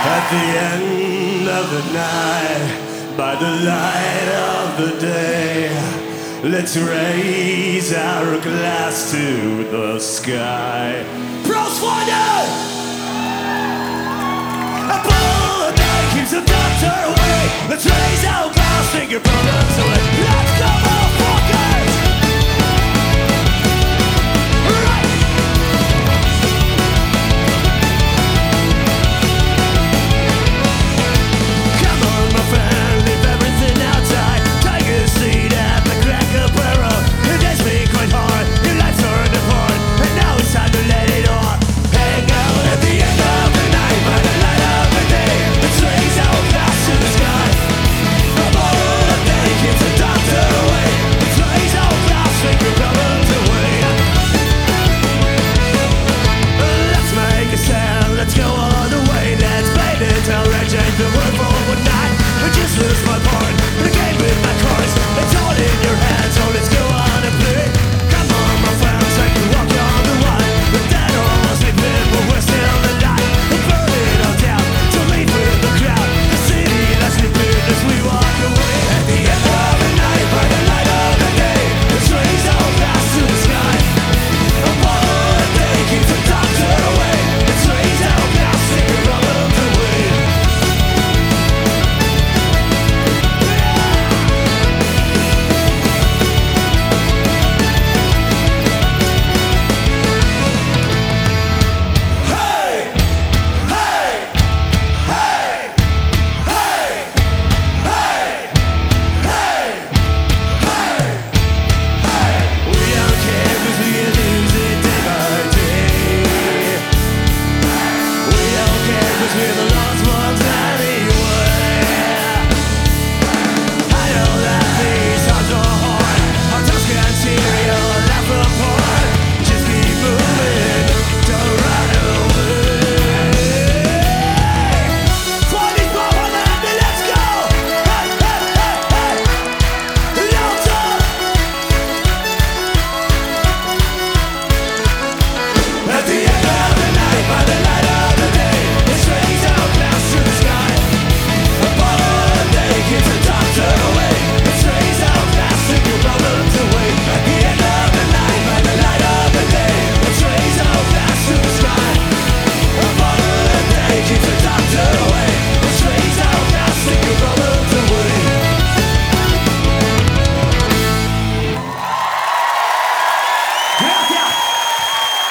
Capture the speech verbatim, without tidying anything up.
At the end of the night, by the light of the day, let's raise our glass to the sky. Pros Finder! A bullet that keeps the doctor away. Let's raise our glass, think your problems away.